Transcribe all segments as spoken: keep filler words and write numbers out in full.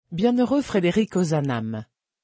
Bienheureux Frédéric Ozanam.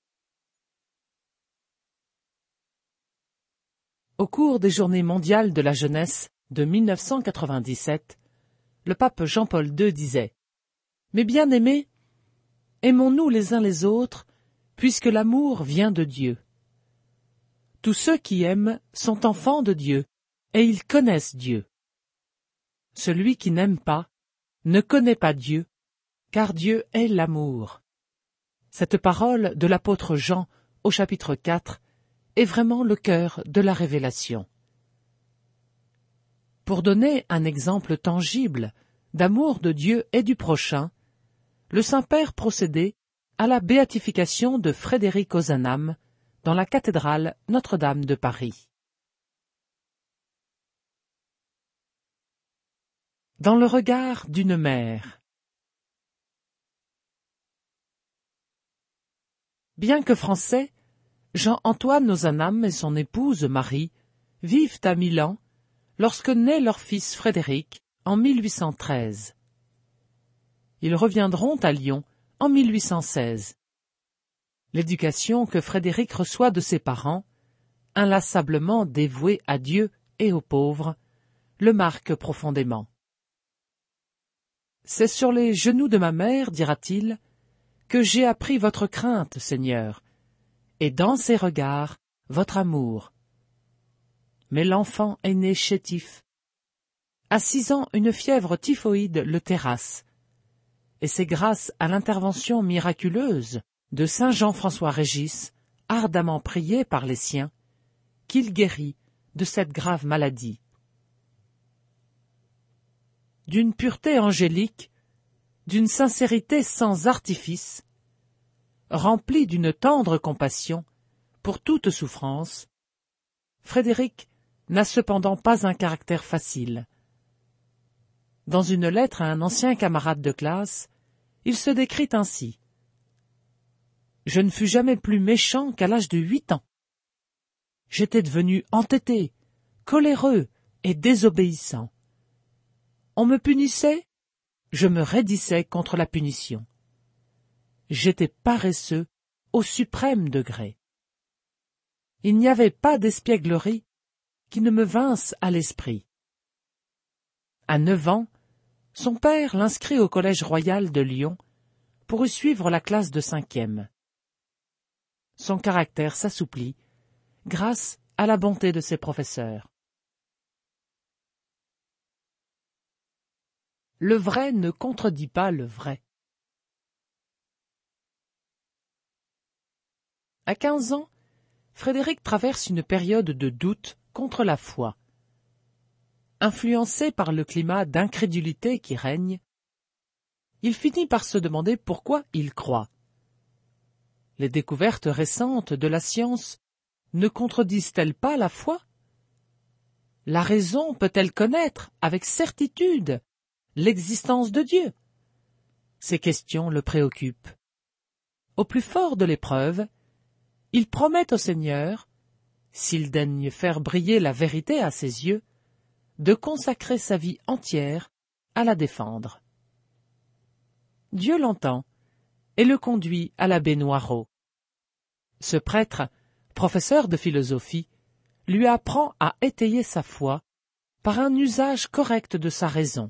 Au cours des Journées mondiales de la jeunesse de mille neuf cent quatre-vingt-dix-sept, le pape Jean-Paul deux disait « Mes bien-aimés, aimons-nous les uns les autres, puisque l'amour vient de Dieu. Tous ceux qui aiment sont enfants de Dieu, et ils connaissent Dieu. Celui qui n'aime pas ne connaît pas Dieu, car Dieu est l'amour. » Cette parole de l'apôtre Jean au chapitre quatre est vraiment le cœur de la révélation. Pour donner un exemple tangible d'amour de Dieu et du prochain, le Saint-Père procédait à la béatification de Frédéric Ozanam dans la cathédrale Notre-Dame de Paris. Dans le regard d'une mère. Bien que français, Jean-Antoine Ozanam et son épouse Marie vivent à Milan lorsque naît leur fils Frédéric en mille huit cent treize. Ils reviendront à Lyon en mille huit cent seize. L'éducation que Frédéric reçoit de ses parents, inlassablement dévoués à Dieu et aux pauvres, le marque profondément. « C'est sur les genoux de ma mère, dira-t-il, que j'ai appris votre crainte, Seigneur, et dans ses regards, votre amour. » Mais l'enfant est né chétif. À six ans, une fièvre typhoïde le terrasse, et c'est grâce à l'intervention miraculeuse de saint Jean-François Régis, ardemment prié par les siens, qu'il guérit de cette grave maladie. D'une pureté angélique, d'une sincérité sans artifice, rempli d'une tendre compassion pour toute souffrance, Frédéric n'a cependant pas un caractère facile. Dans une lettre à un ancien camarade de classe, il se décrit ainsi. « Je ne fus jamais plus méchant qu'à l'âge de huit ans. J'étais devenu entêté, coléreux et désobéissant. On me punissait, je me raidissais contre la punition. J'étais paresseux au suprême degré. Il n'y avait pas d'espièglerie qui ne me vinsse à l'esprit. À neuf ans, son père l'inscrit au Collège royal de Lyon pour y suivre la classe de cinquième. Son caractère s'assouplit grâce à la bonté de ses professeurs. Le vrai ne contredit pas le vrai. À quinze ans, Frédéric traverse une période de doute contre la foi. Influencé par le climat d'incrédulité qui règne, il finit par se demander pourquoi il croit. Les découvertes récentes de la science ne contredisent-elles pas la foi? La raison peut-elle connaître avec certitude l'existence de Dieu? Ces questions le préoccupent. Au plus fort de l'épreuve, il promet au Seigneur, s'il daigne faire briller la vérité à ses yeux, de consacrer sa vie entière à la défendre. Dieu l'entend et le conduit à l'abbé Noirot. Ce prêtre, professeur de philosophie, lui apprend à étayer sa foi par un usage correct de sa raison.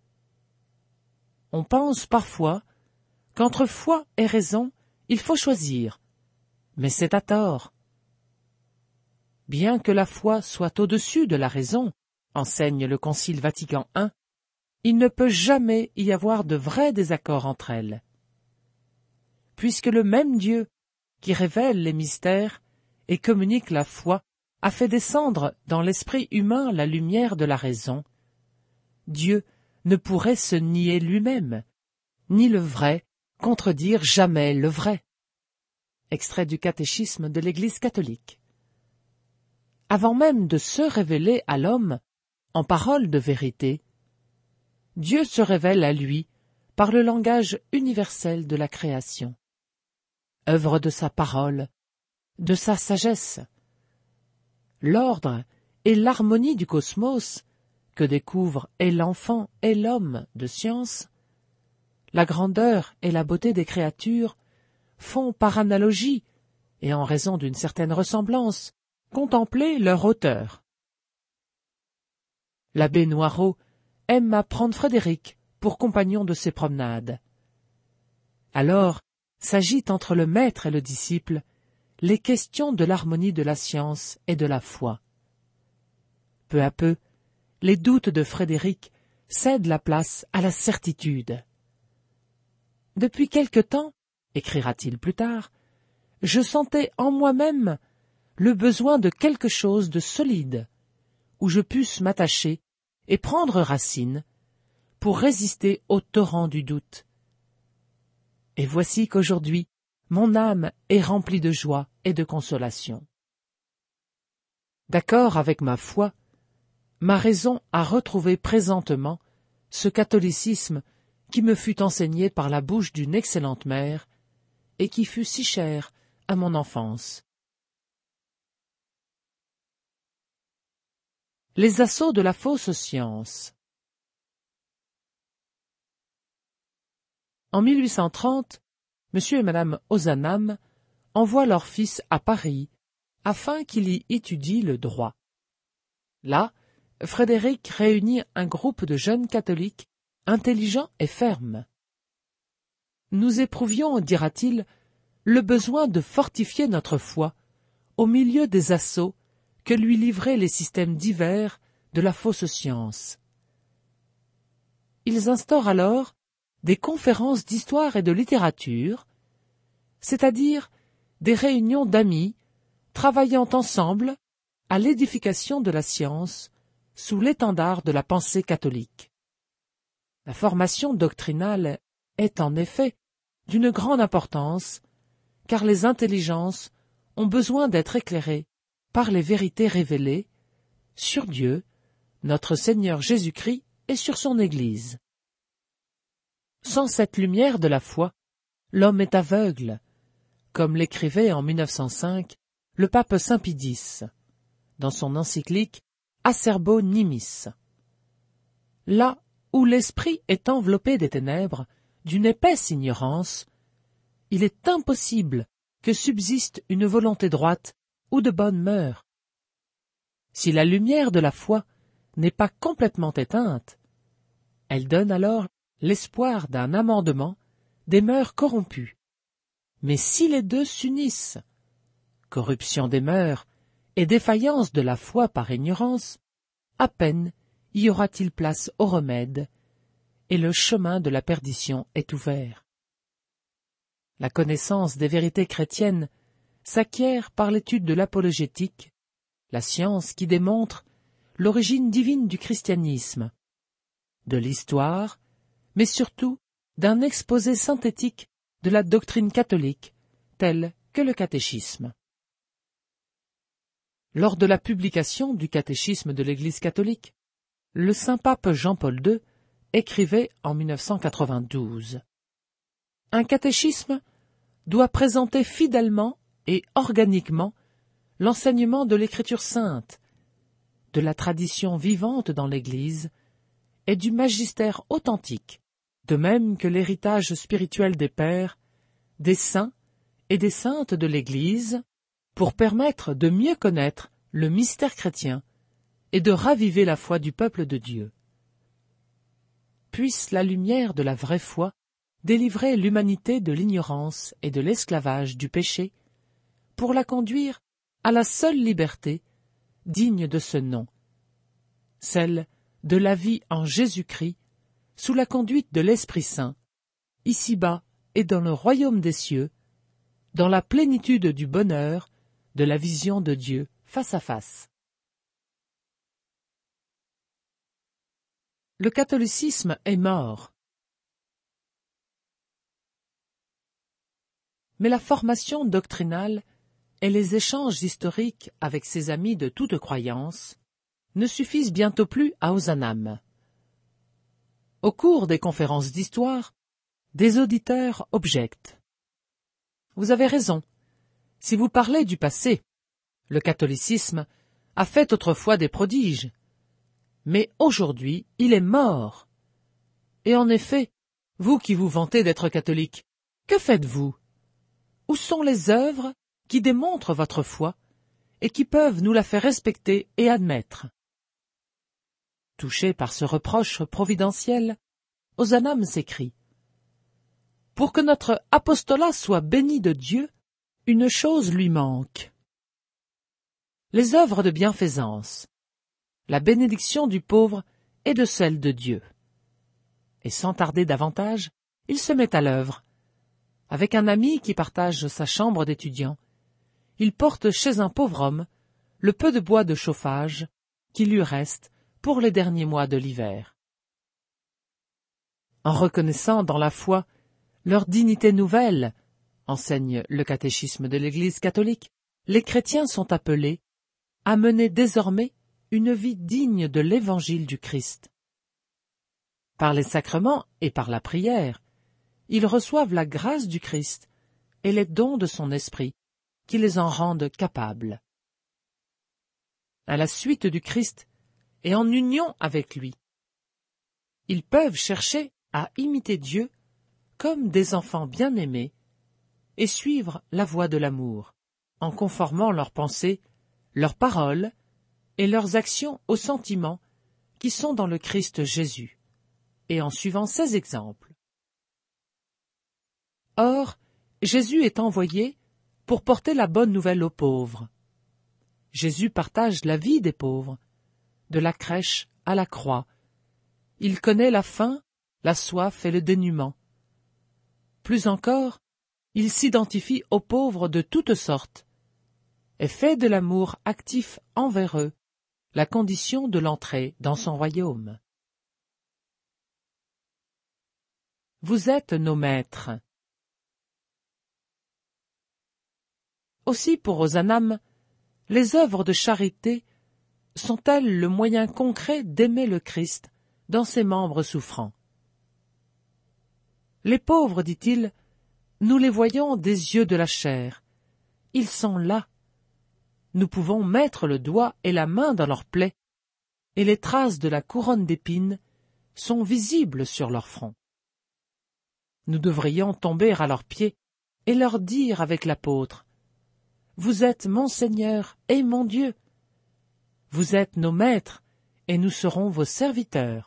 On pense parfois qu'entre foi et raison, il faut choisir, mais c'est à tort. Bien que la foi soit au-dessus de la raison, enseigne le Concile Vatican un, il ne peut jamais y avoir de vrai désaccord entre elles. Puisque le même Dieu qui révèle les mystères et communique la foi a fait descendre dans l'esprit humain la lumière de la raison, Dieu ne pourrait se nier lui-même, ni le vrai contredire jamais le vrai. Extrait du catéchisme de l'Église catholique. Avant même de se révéler à l'homme en parole de vérité, Dieu se révèle à lui par le langage universel de la création, œuvre de sa parole, de sa sagesse. L'ordre et l'harmonie du cosmos que découvrent et l'enfant et l'homme de science, la grandeur et la beauté des créatures font par analogie, et en raison d'une certaine ressemblance, contempler leur auteur. L'abbé Noirot aime à prendre Frédéric pour compagnon de ses promenades. Alors s'agitent entre le maître et le disciple les questions de l'harmonie de la science et de la foi. Peu à peu, les doutes de Frédéric cèdent la place à la certitude. Depuis quelque temps, écrira-t-il plus tard, je sentais en moi-même le besoin de quelque chose de solide, où je pusse m'attacher et prendre racine pour résister au torrent du doute. Et voici qu'aujourd'hui, mon âme est remplie de joie et de consolation. D'accord avec ma foi, ma raison a retrouvé présentement ce catholicisme qui me fut enseigné par la bouche d'une excellente mère et qui fut si cher à mon enfance. Les assauts de la fausse science. En mille huit cent trente, Monsieur et Madame Ozanam envoient leur fils à Paris afin qu'il y étudie le droit. Là, Frédéric réunit un groupe de jeunes catholiques intelligents et fermes. Nous éprouvions, dira-t-il, le besoin de fortifier notre foi au milieu des assauts que lui livraient les systèmes divers de la fausse science. Ils instaurent alors des conférences d'histoire et de littérature, c'est-à-dire des réunions d'amis travaillant ensemble à l'édification de la science sous l'étendard de la pensée catholique. La formation doctrinale est en effet d'une grande importance, car les intelligences ont besoin d'être éclairées par les vérités révélées sur Dieu, notre Seigneur Jésus-Christ et sur son Église. Sans cette lumière de la foi, l'homme est aveugle, comme l'écrivait en mille neuf cent cinq le pape Saint Pie X, dans son encyclique Acerbo Nimis. Là où l'esprit est enveloppé des ténèbres, d'une épaisse ignorance, il est impossible que subsiste une volonté droite ou de bonnes mœurs. Si la lumière de la foi n'est pas complètement éteinte, elle donne alors l'espoir d'un amendement des mœurs corrompues. Mais si les deux s'unissent, corruption des mœurs et défaillance de la foi par ignorance, à peine y aura-t-il place au remède, et le chemin de la perdition est ouvert. La connaissance des vérités chrétiennes s'acquiert par l'étude de l'apologétique, la science qui démontre l'origine divine du christianisme, de l'histoire, mais surtout d'un exposé synthétique de la doctrine catholique, tel que le catéchisme. Lors de la publication du catéchisme de l'Église catholique, le Saint-Pape Jean-Paul deux écrivait en mille neuf cent quatre-vingt-douze « Un catéchisme doit présenter fidèlement et organiquement l'enseignement de l'Écriture sainte, de la tradition vivante dans l'Église et du magistère authentique, de même que l'héritage spirituel des pères, des saints et des saintes de l'Église, pour permettre de mieux connaître le mystère chrétien et de raviver la foi du peuple de Dieu. Puisse la lumière de la vraie foi délivrer l'humanité de l'ignorance et de l'esclavage du péché, pour la conduire à la seule liberté digne de ce nom, celle de la vie en Jésus-Christ, sous la conduite de l'Esprit Saint, ici-bas et dans le royaume des cieux, dans la plénitude du bonheur, de la vision de Dieu face à face. Le catholicisme est mort. Mais la formation doctrinale et les échanges historiques avec ses amis de toute croyance ne suffisent bientôt plus à Ozanam. Au cours des conférences d'histoire, des auditeurs objectent. Vous avez raison. Si vous parlez du passé, le catholicisme a fait autrefois des prodiges, mais aujourd'hui il est mort. Et en effet, Vous qui vous vantez d'être catholique, que faites-vous? Où sont les œuvres qui démontrent votre foi et qui peuvent nous la faire respecter et admettre? Touché par ce reproche providentiel, Ozanam s'écrie: pour que notre apostolat soit béni de Dieu, une chose lui manque. Les œuvres de bienfaisance, la bénédiction du pauvre et de celle de Dieu. Et sans tarder davantage, il se met à l'œuvre. Avec un ami qui partage sa chambre d'étudiant, il porte chez un pauvre homme le peu de bois de chauffage qui lui reste pour les derniers mois de l'hiver. En reconnaissant dans la foi leur dignité nouvelle, enseigne le catéchisme de l'Église catholique, les chrétiens sont appelés à mener désormais une vie digne de l'Évangile du Christ. Par les sacrements et par la prière, ils reçoivent la grâce du Christ et les dons de son esprit qui les en rendent capables. À la suite du Christ et en union avec lui, ils peuvent chercher à imiter Dieu comme des enfants bien-aimés et suivre la voie de l'amour, en conformant leurs pensées, leurs paroles et leurs actions aux sentiments qui sont dans le Christ Jésus, et en suivant ses exemples. Or, Jésus est envoyé pour porter la bonne nouvelle aux pauvres. Jésus partage la vie des pauvres, de la crèche à la croix. Il connaît la faim, la soif et le dénuement. Plus encore, il s'identifie aux pauvres de toutes sortes et fait de l'amour actif envers eux la condition de l'entrée dans son royaume. Vous êtes nos maîtres. Aussi pour Ozanam, les œuvres de charité sont-elles le moyen concret d'aimer le Christ dans ses membres souffrants? Les pauvres, dit-il, nous les voyons des yeux de la chair. Ils sont là. Nous pouvons mettre le doigt et la main dans leurs plaies, et les traces de la couronne d'épines sont visibles sur leur front. Nous devrions tomber à leurs pieds et leur dire avec l'apôtre: vous êtes mon Seigneur et mon Dieu. Vous êtes nos maîtres, et nous serons vos serviteurs.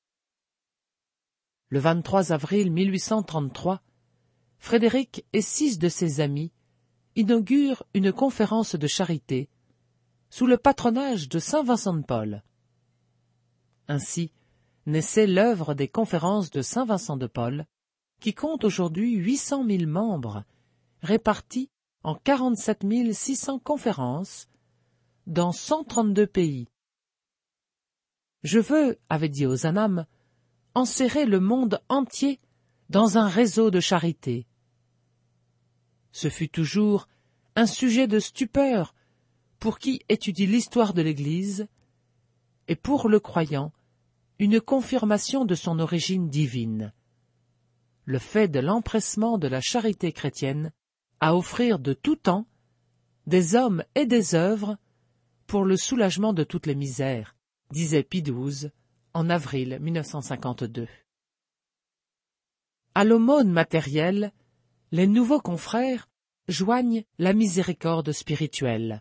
Le vingt-trois avril mille huit cent trente-trois, Frédéric et six de ses amis inaugurent une conférence de charité sous le patronage de saint Vincent de Paul. Ainsi naissait l'œuvre des conférences de saint Vincent de Paul, qui compte aujourd'hui huit cent mille membres, répartis en quarante-sept mille six cents conférences dans cent trente-deux pays. Je veux, avait dit Ozanam, enserrer le monde entier dans un réseau de charité. Ce fut toujours un sujet de stupeur pour qui étudie l'histoire de l'Église, et pour le croyant, une confirmation de son origine divine. Le fait de l'empressement de la charité chrétienne à offrir de tout temps des hommes et des œuvres pour le soulagement de toutes les misères, disait Pie douze en avril mille neuf cent cinquante-deux. À l'aumône matérielle, les nouveaux confrères joignent la miséricorde spirituelle.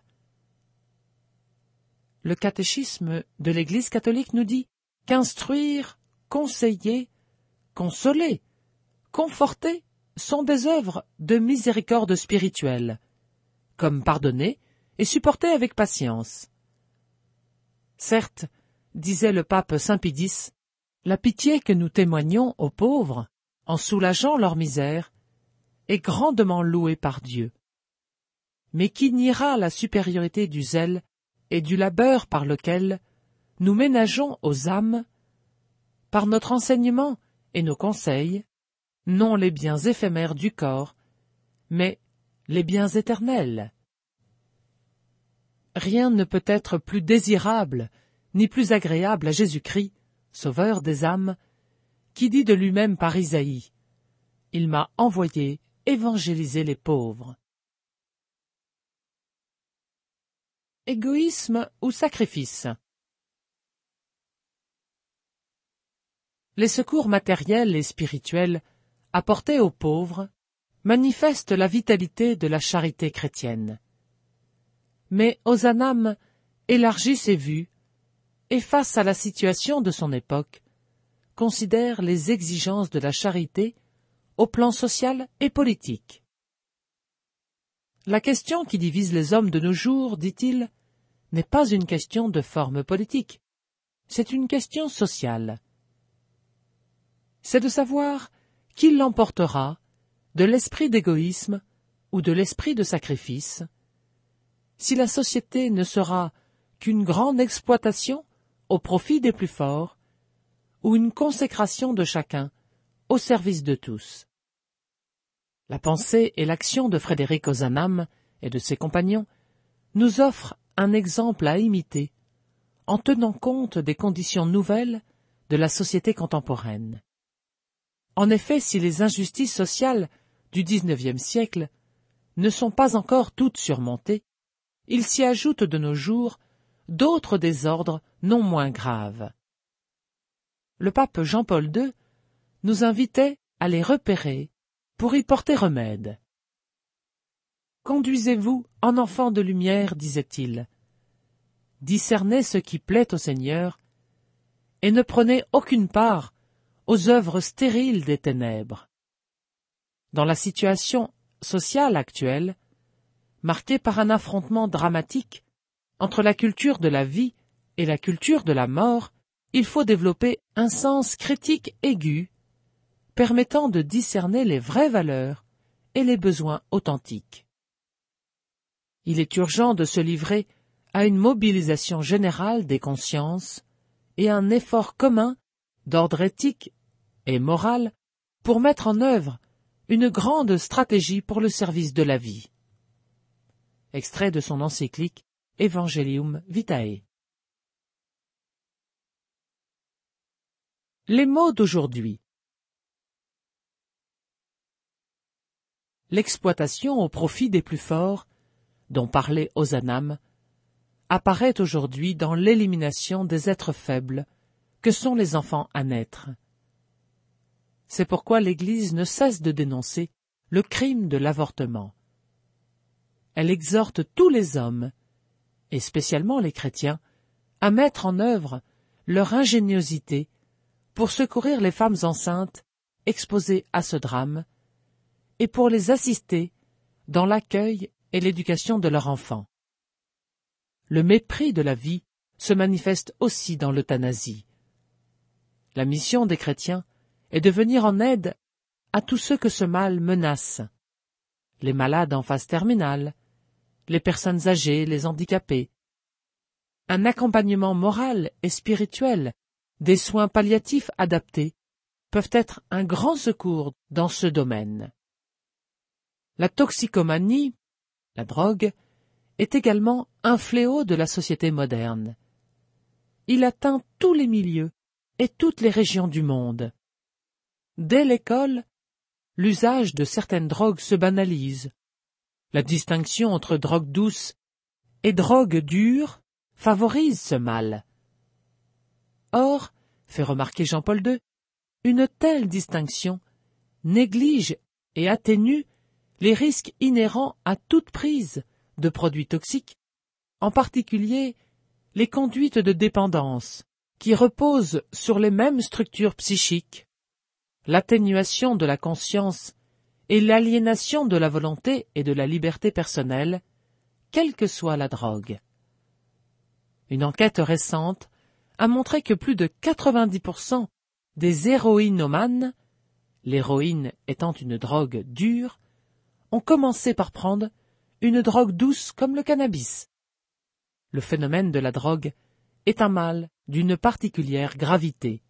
Le catéchisme de l'Église catholique nous dit qu'instruire, conseiller, consoler, conforter sont des œuvres de miséricorde spirituelle, comme pardonner et supporter avec patience. Certes, disait le pape Saint Pie X, la pitié que nous témoignons aux pauvres, en soulageant leur misère, est grandement louée par Dieu. Mais qui niera la supériorité du zèle et du labeur par lequel nous ménageons aux âmes, par notre enseignement et nos conseils, non les biens éphémères du corps, mais les biens éternels. Rien ne peut être plus désirable ni plus agréable à Jésus-Christ, Sauveur des âmes, qui dit de lui-même par Isaïe: « Il m'a envoyé évangéliser les pauvres. » Égoïsme ou sacrifice? Les secours matériels et spirituels apportés aux pauvres manifestent la vitalité de la charité chrétienne. Mais Ozanam élargit ses vues et, face à la situation de son époque, considère les exigences de la charité au plan social et politique. La question qui divise les hommes de nos jours, dit-il, n'est pas une question de forme politique, c'est une question sociale. C'est de savoir qui l'emportera, de l'esprit d'égoïsme ou de l'esprit de sacrifice, si la société ne sera qu'une grande exploitation au profit des plus forts, ou une consécration de chacun au service de tous. La pensée et l'action de Frédéric Ozanam et de ses compagnons nous offrent un exemple à imiter en tenant compte des conditions nouvelles de la société contemporaine. En effet, si les injustices sociales du dix-neuvième siècle ne sont pas encore toutes surmontées, il s'y ajoute de nos jours d'autres désordres non moins graves. Le pape Jean-Paul deux nous invitait à les repérer pour y porter remède. « Conduisez-vous en enfants de lumière, disait-il. Discernez ce qui plaît au Seigneur et ne prenez aucune part aux œuvres stériles des ténèbres. » Dans la situation sociale actuelle, marquée par un affrontement dramatique entre la culture de la vie et la culture de la mort, il faut développer un sens critique aigu, permettant de discerner les vraies valeurs et les besoins authentiques. Il est urgent de se livrer à une mobilisation générale des consciences et un effort commun d'ordre éthique et moral pour mettre en œuvre une grande stratégie pour le service de la vie. Extrait de son encyclique Evangelium Vitae. Les mots d'aujourd'hui. L'exploitation au profit des plus forts, dont parlait Ozanam, apparaît aujourd'hui dans l'élimination des êtres faibles que sont les enfants à naître. C'est pourquoi l'Église ne cesse de dénoncer le crime de l'avortement. Elle exhorte tous les hommes, et spécialement les chrétiens, à mettre en œuvre leur ingéniosité pour secourir les femmes enceintes exposées à ce drame et pour les assister dans l'accueil et l'éducation de leurs enfants. Le mépris de la vie se manifeste aussi dans l'euthanasie. La mission des chrétiens est de venir en aide à tous ceux que ce mal menace, les malades en phase terminale, les personnes âgées, les handicapés. Un accompagnement moral et spirituel, des soins palliatifs adaptés, peuvent être un grand secours dans ce domaine. La toxicomanie, la drogue, est également un fléau de la société moderne. Il atteint tous les milieux et toutes les régions du monde. Dès l'école, l'usage de certaines drogues se banalise. La distinction entre drogue douce et drogue dure favorise ce mal. Or, fait remarquer Jean-Paul deux, une telle distinction néglige et atténue les risques inhérents à toute prise de produits toxiques, en particulier les conduites de dépendance, qui reposent sur les mêmes structures psychiques, l'atténuation de la conscience et l'aliénation de la volonté et de la liberté personnelle, quelle que soit la drogue. Une enquête récente a montré que plus de quatre-vingt-dix pour cent des héroïnomanes, l'héroïne étant une drogue dure, ont commencé par prendre une drogue douce comme le cannabis. Le phénomène de la drogue est un mal d'une particulière gravité.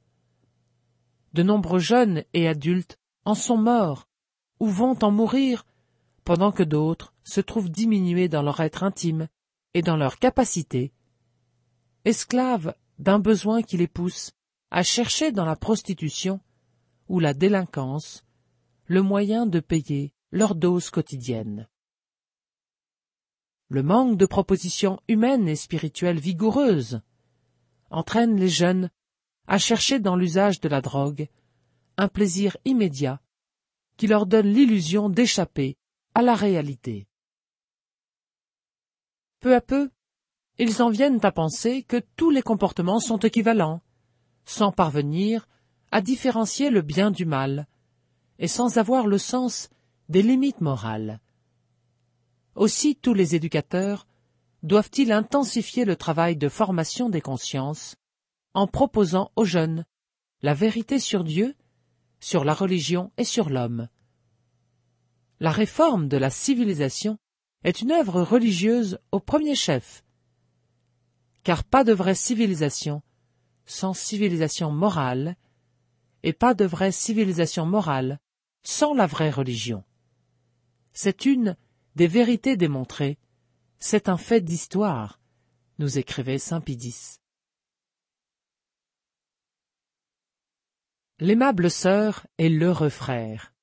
De nombreux jeunes et adultes en sont morts ou vont en mourir, pendant que d'autres se trouvent diminués dans leur être intime et dans leur capacité, esclaves d'un besoin qui les pousse à chercher dans la prostitution ou la délinquance le moyen de payer leur dose quotidienne. Le manque de propositions humaines et spirituelles vigoureuses entraîne les jeunes à chercher dans l'usage de la drogue un plaisir immédiat qui leur donne l'illusion d'échapper à la réalité. Peu à peu, ils en viennent à penser que tous les comportements sont équivalents, sans parvenir à différencier le bien du mal, et sans avoir le sens des limites morales. Aussi tous les éducateurs doivent-ils intensifier le travail de formation des consciences en proposant aux jeunes la vérité sur Dieu, sur la religion et sur l'homme. La réforme de la civilisation est une œuvre religieuse au premier chef, car pas de vraie civilisation sans civilisation morale, et pas de vraie civilisation morale sans la vraie religion. C'est une des vérités démontrées, c'est un fait d'histoire, nous écrivait saint Pie. L'aimable sœur et l'heureux frère.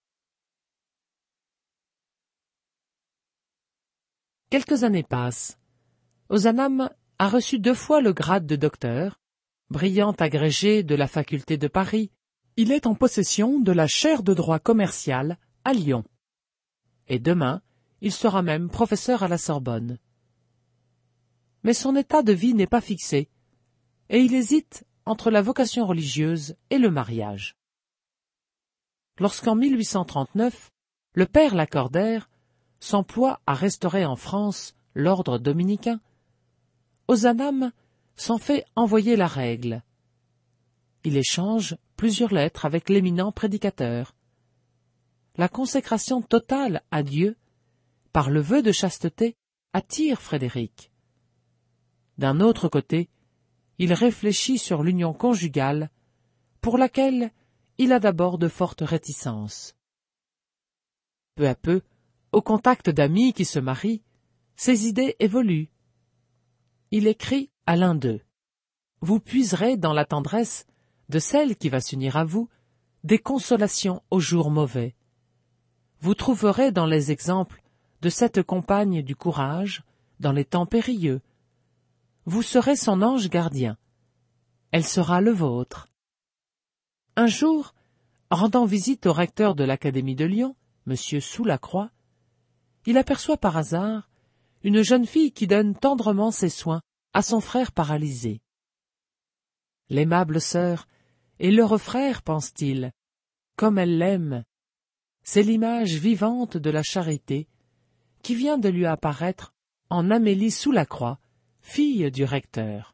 Quelques années passent. Ozanam a reçu deux fois le grade de docteur, brillant agrégé de la faculté de Paris. Il est en possession de la chaire de droit commercial à Lyon. Et demain, il sera même professeur à la Sorbonne. Mais son état de vie n'est pas fixé, et il hésite entre la vocation religieuse et le mariage. Lorsqu'en mille huit cent trente-neuf, le père Lacordaire s'emploie à restaurer en France l'ordre dominicain, Ozanam s'en fait envoyer la règle. Il échange plusieurs lettres avec l'éminent prédicateur. La consécration totale à Dieu, par le vœu de chasteté, attire Frédéric. D'un autre côté, il réfléchit sur l'union conjugale, pour laquelle il a d'abord de fortes réticences. Peu à peu, au contact d'amis qui se marient, ses idées évoluent. Il écrit à l'un d'eux. « Vous puiserez dans la tendresse de celle qui va s'unir à vous des consolations aux jours mauvais. Vous trouverez dans les exemples de cette compagne du courage dans les temps périlleux. Vous serez son ange gardien. Elle sera le vôtre. » Un jour, rendant visite au recteur de l'Académie de Lyon, M. Soulacroix, il aperçoit par hasard une jeune fille qui donne tendrement ses soins à son frère paralysé. L'aimable sœur et l'heureux frère, pense-t-il, comme elle l'aime. C'est l'image vivante de la charité qui vient de lui apparaître en Amélie Soulacroix, fille du recteur.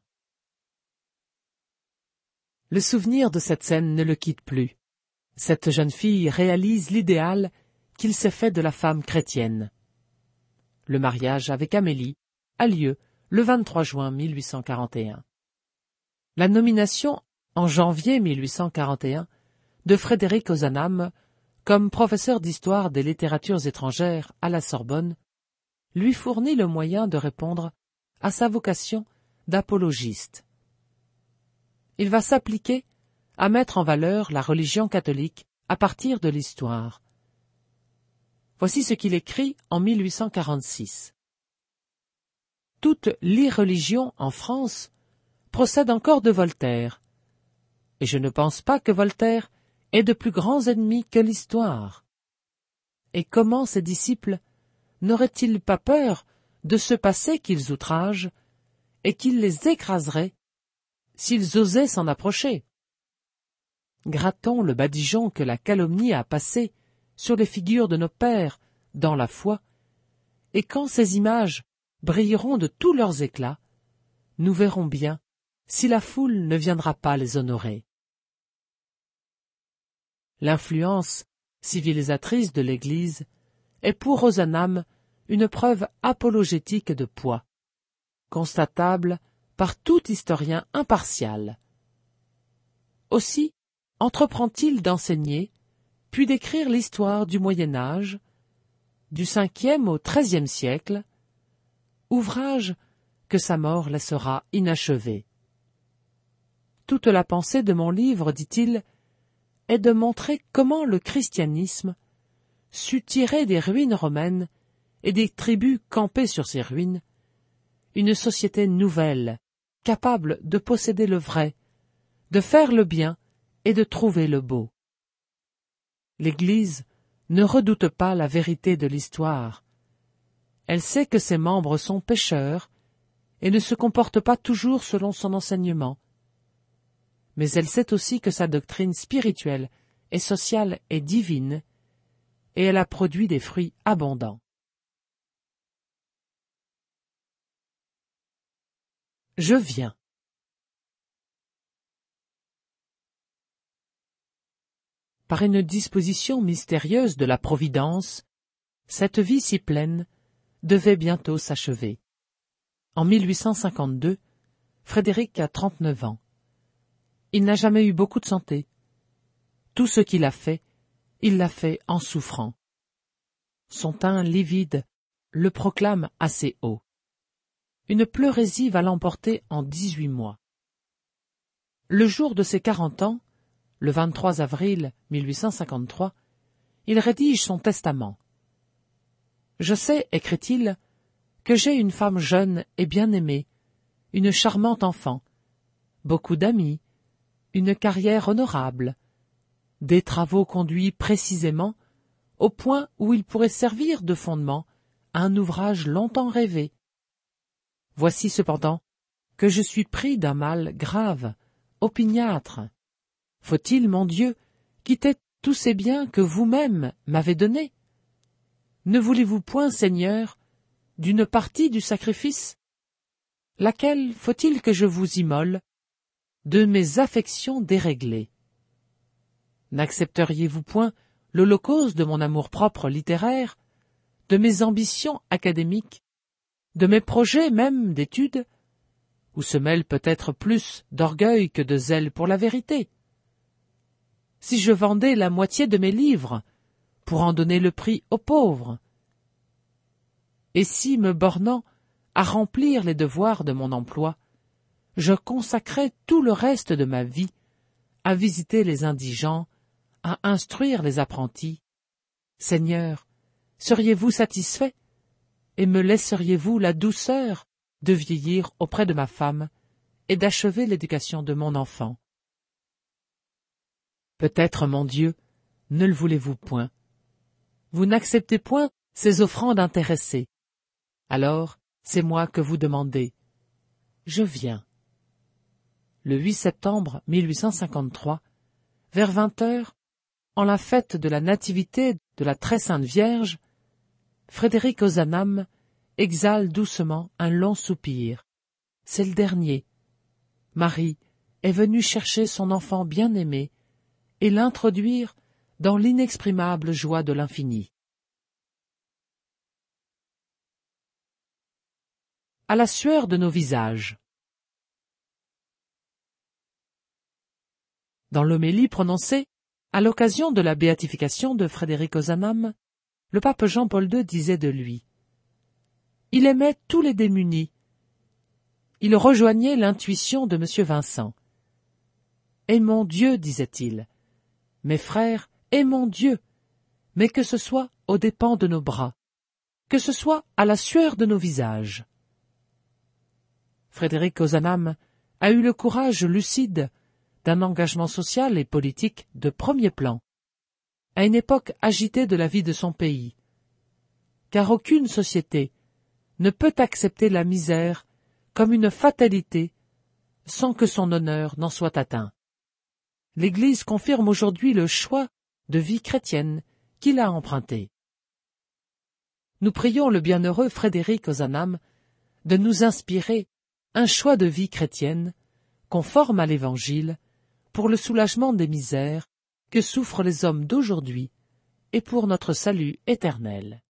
Le souvenir de cette scène ne le quitte plus. Cette jeune fille réalise l'idéal qu'il s'est fait de la femme chrétienne. Le mariage avec Amélie a lieu le vingt-trois juin mille huit cent quarante et un. La nomination, en janvier mille huit cent quarante et un, de Frédéric Ozanam comme professeur d'histoire des littératures étrangères à la Sorbonne lui fournit le moyen de répondre à sa vocation d'apologiste. Il va s'appliquer à mettre en valeur la religion catholique à partir de l'histoire. Voici ce qu'il écrit en mille huit cent quarante-six. « Toute l'irreligion en France procède encore de Voltaire, et je ne pense pas que Voltaire ait de plus grands ennemis que l'histoire. Et comment ses disciples n'auraient-ils pas peur de ce passé qu'ils outragent et qu'il les écraserait s'ils osaient s'en approcher? Grattons le badigeon que la calomnie a passé sur les figures de nos pères dans la foi, et quand ces images brilleront de tous leurs éclats, nous verrons bien si la foule ne viendra pas les honorer. » L'influence civilisatrice de l'Église est pour Ozanam une preuve apologétique de poids, constatable par tout historien impartial. Aussi entreprend-il d'enseigner, puis d'écrire l'histoire du Moyen Âge, du cinquième au treizième siècle, ouvrage que sa mort laissera inachevé. Toute la pensée de mon livre, dit-il, est de montrer comment le christianisme sut tirer des ruines romaines et des tribus campées sur ces ruines une société nouvelle, capable de posséder le vrai, de faire le bien et de trouver le beau. L'Église ne redoute pas la vérité de l'histoire. Elle sait que ses membres sont pécheurs et ne se comportent pas toujours selon son enseignement. Mais elle sait aussi que sa doctrine spirituelle et sociale est divine, et elle a produit des fruits abondants. Je viens. Par une disposition mystérieuse de la Providence, cette vie si pleine devait bientôt s'achever. En mille huit cent cinquante-deux, Frédéric a trente-neuf ans. Il n'a jamais eu beaucoup de santé. Tout ce qu'il a fait, il l'a fait en souffrant. Son teint livide le proclame assez haut. Une pleurésie va l'emporter en dix-huit mois. Le jour de ses quarante ans, le vingt-trois avril mille huit cent cinquante-trois, il rédige son testament. « Je sais, écrit-il, que j'ai une femme jeune et bien aimée, une charmante enfant, beaucoup d'amis, une carrière honorable, des travaux conduits précisément au point où ils pourraient servir de fondement à un ouvrage longtemps rêvé. Voici cependant que je suis pris d'un mal grave, opiniâtre. Faut-il, mon Dieu, quitter tous ces biens que vous-même m'avez donnés? Ne voulez-vous point, Seigneur, d'une partie du sacrifice? Laquelle faut-il que je vous immole de mes affections déréglées? N'accepteriez-vous point l'holocauste de mon amour-propre littéraire, de mes ambitions académiques, de mes projets même d'études, où se mêle peut-être plus d'orgueil que de zèle pour la vérité? Si je vendais la moitié de mes livres, pour en donner le prix aux pauvres? Et si, me bornant à remplir les devoirs de mon emploi, je consacrais tout le reste de ma vie à visiter les indigents, à instruire les apprentis, Seigneur, seriez-vous satisfait, et me laisseriez-vous la douceur de vieillir auprès de ma femme et d'achever l'éducation de mon enfant? Peut-être, mon Dieu, ne le voulez-vous point. Vous n'acceptez point ces offrandes intéressées. Alors, c'est moi que vous demandez. Je viens. Le huit septembre mille huit cent cinquante-trois, vers vingt heures, en la fête de la Nativité de la Très-Sainte Vierge, Frédéric Ozanam exhale doucement un long soupir. C'est le dernier. Marie est venue chercher son enfant bien-aimé et l'introduire dans l'inexprimable joie de l'infini. À la sueur de nos visages. Dans l'homélie prononcée à l'occasion de la béatification de Frédéric Ozanam, le pape Jean-Paul deux disait de lui: « Il aimait tous les démunis. Il rejoignait l'intuition de M. Vincent. Aimons Dieu, disait-il. Mes frères, aimons Dieu, mais que ce soit aux dépens de nos bras, que ce soit à la sueur de nos visages. » Frédéric Ozanam a eu le courage lucide d'un engagement social et politique de premier plan, à une époque agitée de la vie de son pays, car aucune société ne peut accepter la misère comme une fatalité sans que son honneur n'en soit atteint. L'Église confirme aujourd'hui le choix de vie chrétienne qu'il a emprunté. Nous prions le bienheureux Frédéric Ozanam de nous inspirer un choix de vie chrétienne conforme à l'Évangile pour le soulagement des misères que souffrent les hommes d'aujourd'hui et pour notre salut éternel.